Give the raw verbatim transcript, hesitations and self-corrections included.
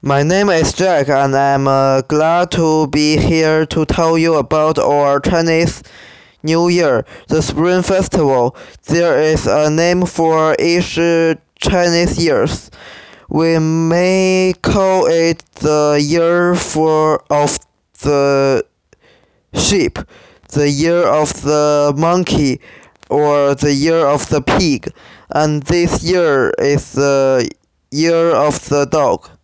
My name is Jack, and I'm uh, glad to be here to tell you about our Chinese New Year, the Spring Festival. There is a name for each Chinese years. We may call it the year for of the sheep, the year of the monkey, or the year of the pig, and this year is the year of the dog.